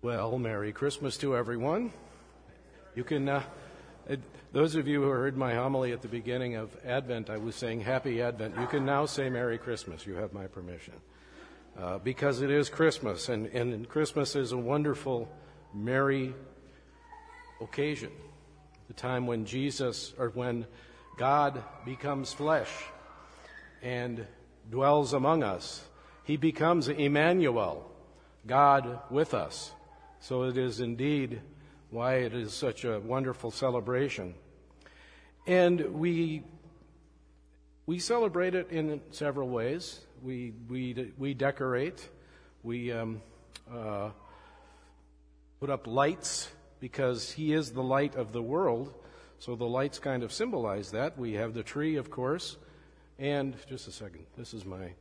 Well, Merry Christmas to everyone. You can, those of you who heard my homily at the beginning of Advent, I was saying Happy Advent. You can now say Merry Christmas. You have my permission. Because it is Christmas, and Christmas is a wonderful, merry occasion. The time when when God becomes flesh and dwells among us. He becomes Emmanuel, God with us. So it is indeed why it is such a wonderful celebration. And we celebrate it in several ways. We decorate. We put up lights because He is the light of the world. So the lights kind of symbolize that. We have the tree, of course. And just a second. This is my...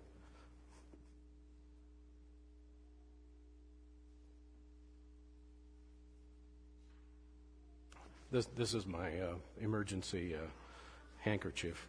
This is my emergency handkerchief.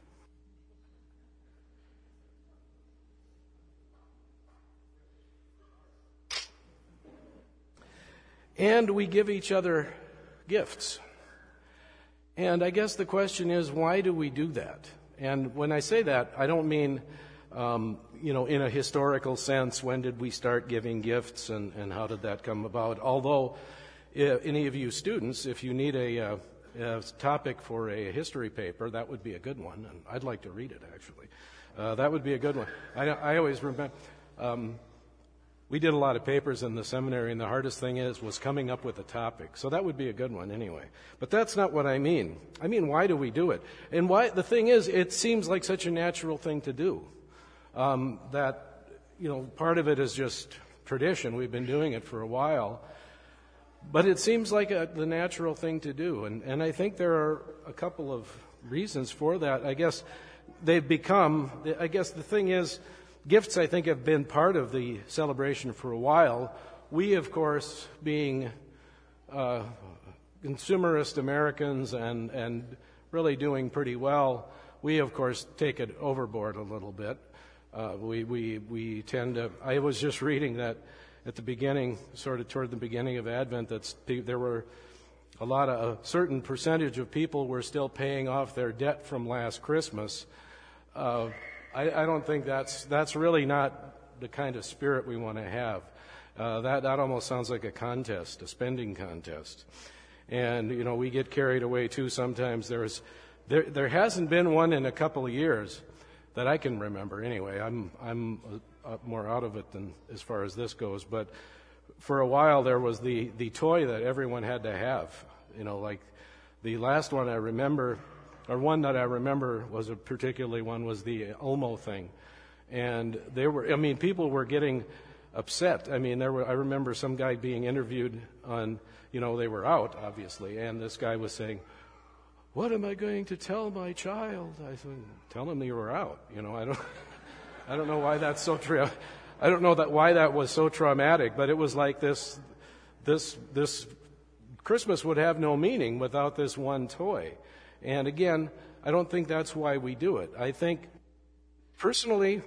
And we give each other gifts. And I guess the question is, why do we do that? And when I say that, I don't mean, in a historical sense, when did we start giving gifts and how did that come about? Although, any of you students, if you need a topic for a history paper, that would be a good one. And I'd like to read it, actually. That would be a good one. I always remember... we did a lot of papers in the seminary, and the hardest thing was coming up with a topic. So that would be a good one anyway. But that's not what I mean. I mean, why do we do it? And why? The thing is, it seems like such a natural thing to do. Part of it is just tradition. We've been doing it for a while. But it seems like the natural thing to do. And I think there are a couple of reasons for that. I guess the thing is, gifts, I think, have been part of the celebration for a while. We, of course, being consumerist Americans and really doing pretty well, we, of course, take it overboard a little bit. We tend to... I was just reading that at the beginning, sort of toward the beginning of Advent, there were a certain percentage of people were still paying off their debt from last Christmas. I don't think that's really not the kind of spirit we want to have. That almost sounds like a contest, a spending contest. And, we get carried away too sometimes. There hasn't been one in a couple of years that I can remember anyway. I'm more out of it than as far as this goes. But for a while there was the toy that everyone had to have. Like the last one I remember... or one that I remember was was the Elmo thing. And people were getting upset. I remember some guy being interviewed on, they were out, obviously, and this guy was saying, "What am I going to tell my child?" I said, "Tell him you were out." I don't know why that's so I don't know why that was so traumatic, but it was like this Christmas would have no meaning without this one toy. And again, I don't think that's why we do it. I think, personally,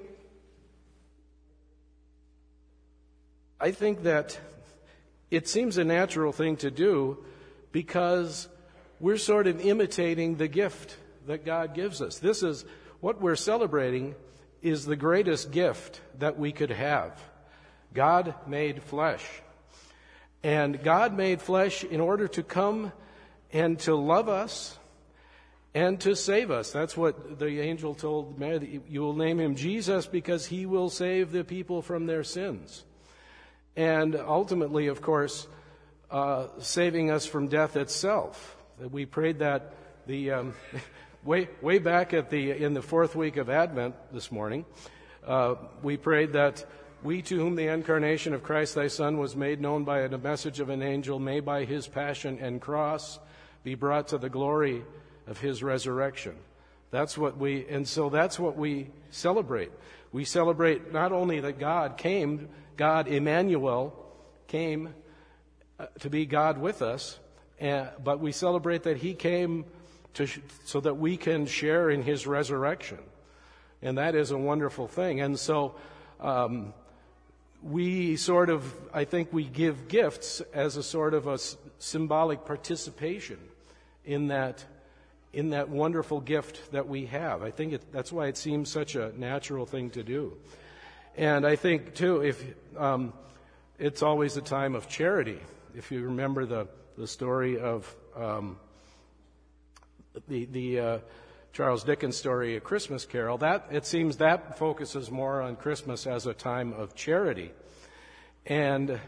that it seems a natural thing to do because we're sort of imitating the gift that God gives us. This is what we're celebrating is the greatest gift that we could have. God made flesh. And God made flesh in order to come and to love us and to save us. That's what the angel told Mary. You will name him Jesus because he will save the people from their sins. And ultimately, of course, saving us from death itself. We prayed that way back in the fourth week of Advent this morning. We prayed that we to whom the incarnation of Christ thy Son was made known by a message of an angel may by his passion and cross be brought to the glory of his resurrection. That's what we celebrate. We celebrate not only that God Emmanuel came to be God with us, but we celebrate that he came so that we can share in his resurrection. And that is a wonderful thing. And so we sort of, I think we give gifts as a sort of a symbolic participation in that wonderful gift that we have. I think that's why it seems such a natural thing to do. And I think, too, if it's always a time of charity. If you remember the story of the Charles Dickens story, A Christmas Carol, it seems that focuses more on Christmas as a time of charity. And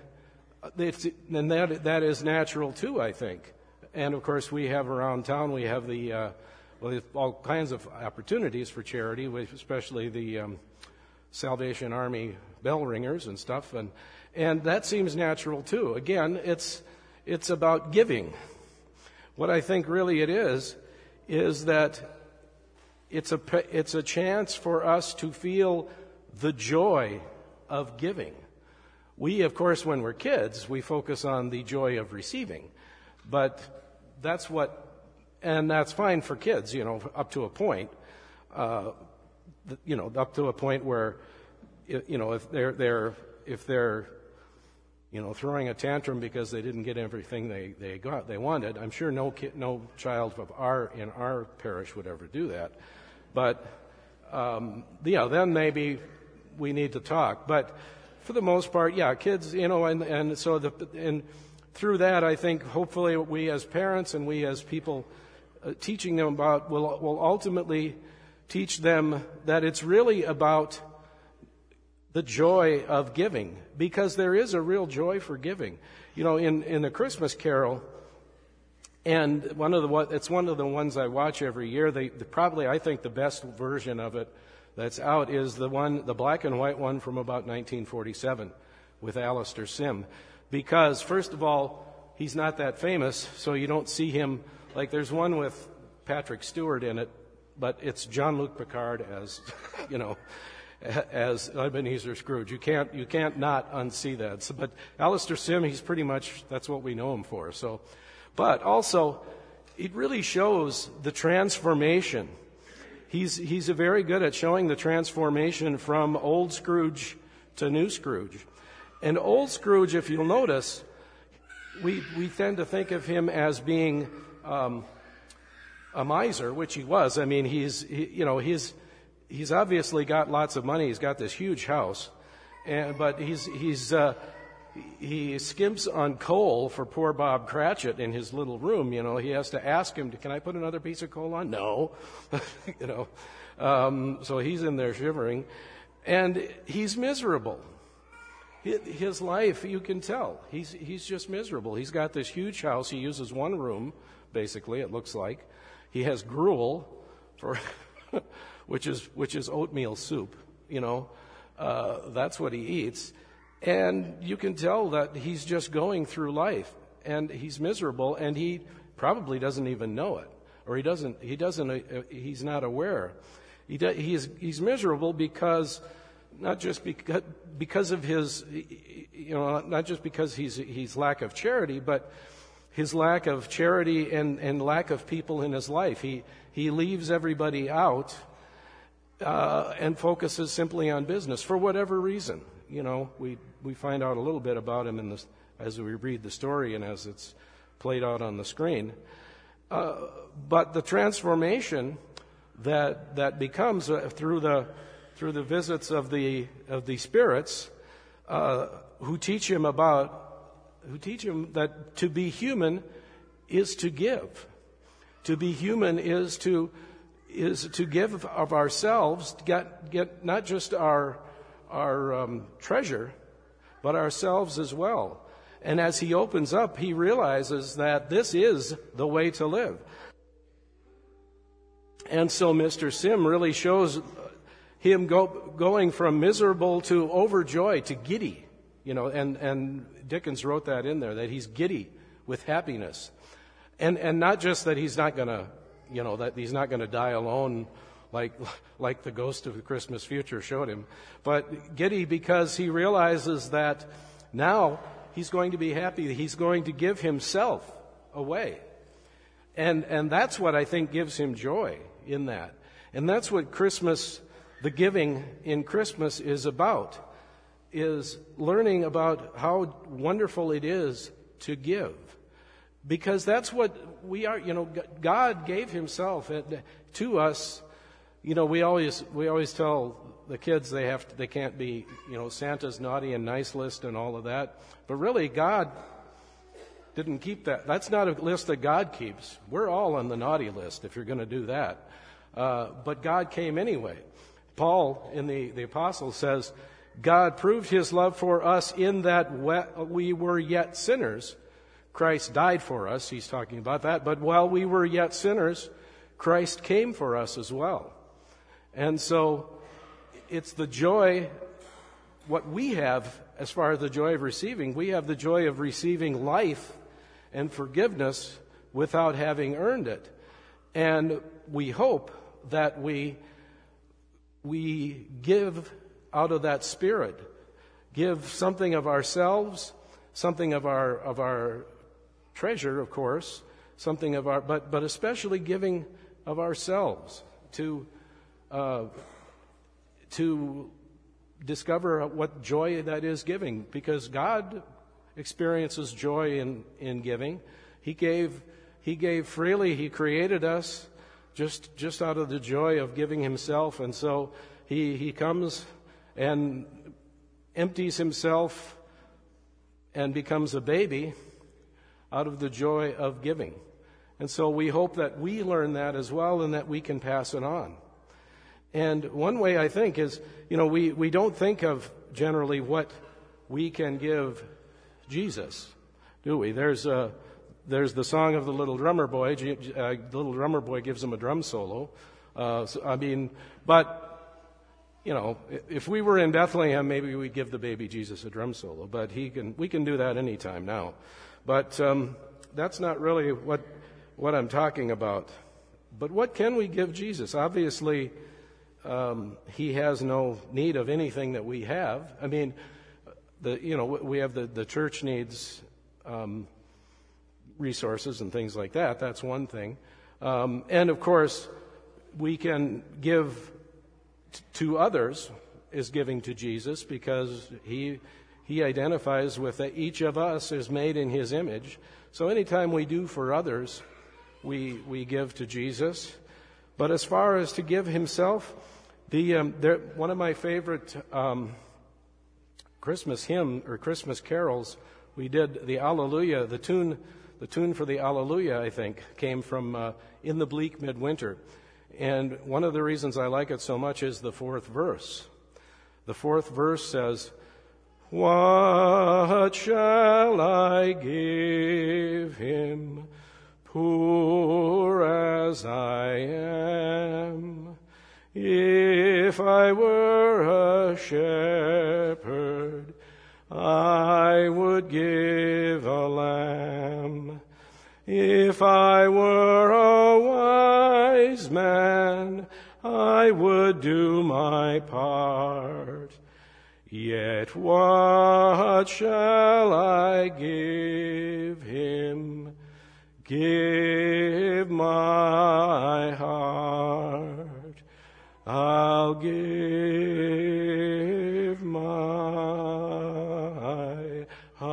that is natural, too, I think. And, of course, we have around town, we have all kinds of opportunities for charity, especially the Salvation Army bell ringers and stuff. And that seems natural, too. Again, it's about giving. What I think really it is that it's a chance for us to feel the joy of giving. We, of course, when we're kids, we focus on the joy of receiving. But that's fine for kids, up to a point. Up to a point where, if they're throwing a tantrum because they didn't get everything they wanted. I'm sure no child in our parish would ever do that. But then maybe we need to talk. But for the most part, kids, and so through that, I think hopefully we as parents and we as people teaching them about will ultimately teach them that it's really about the joy of giving, because there is a real joy for giving. In the Christmas Carol, and it's one of the ones I watch every year. Probably I think the best version of it that's out is the black and white one from about 1947 with Alistair Sim, because first of all, he's not that famous, so you don't see him. Like there's one with Patrick Stewart in it, but it's Jean-Luc Picard as as Ebenezer Scrooge. You can't not unsee that. So, but Alistair Sim, he's pretty much, that's what we know him for. So, but also, it really shows the transformation. He's very good at showing the transformation from old Scrooge to new Scrooge. And old Scrooge, if you'll notice, we tend to think of him as being a miser, which he was. I mean, He's obviously got lots of money. He's got this huge house, but he skimps on coal for poor Bob Cratchit in his little room. He has to ask him, "Can I put another piece of coal on?" No, So he's in there shivering, and he's miserable. His life, you can tell, he's just miserable. He's got this huge house. He uses one room, basically. It looks like he has gruel for. Which is oatmeal soup, that's what he eats. And you can tell that he's just going through life, and he's miserable, and he probably doesn't even know it, or he's not aware. He's miserable because, not just because of his, not just because he's lack of charity, but his lack of charity and lack of people in his life. He leaves everybody out, and focuses simply on business for whatever reason. We find out a little bit about him as we read the story and as it's played out on the screen. But the transformation that becomes through the visits of the spirits who teach him that to be human is to give. To be human is to give of ourselves, get not just our treasure, but ourselves as well. And as he opens up, he realizes that this is the way to live. And so Mr. Sim really shows him going from miserable to overjoyed to giddy, and Dickens wrote that in there, that he's giddy with happiness. And not just that he's not going to, that he's not going to die alone like the ghost of the Christmas future showed him, but giddy because he realizes that now he's going to be happy. He's going to give himself away. And that's what I think gives him joy in that. And that's what Christmas, the giving in Christmas is about. is learning about how wonderful it is to give. Because that's what we are, God gave himself to us. We always tell the kids they can't be, Santa's naughty and nice list and all of that. But really, God didn't keep that. That's not a list that God keeps. We're all on the naughty list if you're going to do that. But God came anyway. Paul in the Apostle says, God proved his love for us in that we were yet sinners. Christ died for us. He's talking about that. But while we were yet sinners, Christ came for us as well. And so it's the joy, what we have as far as the joy of receiving. We have the joy of receiving life and forgiveness without having earned it. And we hope that we give out of that spirit, give something of ourselves, something of our treasure, of course, something of our, but especially giving of ourselves to discover what joy that is giving, because God experiences joy in giving. He gave freely. He created us just out of the joy of giving himself, and so he comes and empties himself and becomes a baby out of the joy of giving. And so we hope that we learn that as well and that we can pass it on. And one way I think is, we don't think of generally what we can give Jesus, do we? There's the song of the little drummer boy. The little drummer boy gives him a drum solo. If we were in Bethlehem, maybe we'd give the baby Jesus a drum solo. But we can do that anytime now. But that's not really what I'm talking about. But what can we give Jesus? Obviously, he has no need of anything that we have. I mean, we have the church needs resources and things like that. That's one thing. And of course, we can give to others is giving to Jesus, because he identifies with that each of us is made in his image. So anytime we do for others, we give to Jesus. But as far as to give himself, one of my favorite Christmas hymn or Christmas carols, we did the Alleluia. The tune for the Alleluia, I think, came from In the Bleak Midwinter. And one of the reasons I like it so much is the fourth verse. The fourth verse says, "What shall I give him, poor as I am? If I were a shepherd, I would give a lamb. If I were a wise man, I would do my part. Yet what shall I give him? Give my heart. I'll give my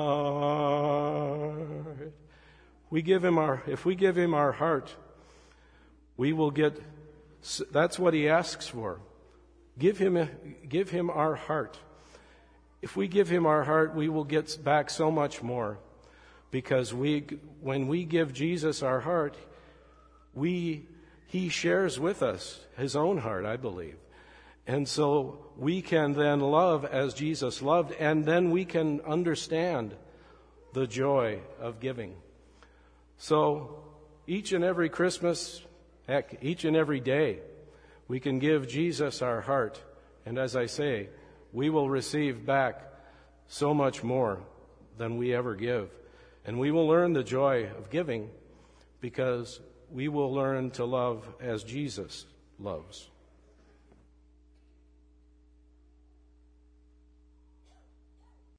heart." If we give him our heart, we will get. That's what he asks for. Give him our heart. If we give him our heart, we will get back so much more, because when we give Jesus our heart, he shares with us his own heart, I believe. And so we can then love as Jesus loved, and then we can understand the joy of giving. So each and every Christmas, heck, each and every day, we can give Jesus our heart. And as I say, we will receive back so much more than we ever give. And we will learn the joy of giving, because we will learn to love as Jesus loves.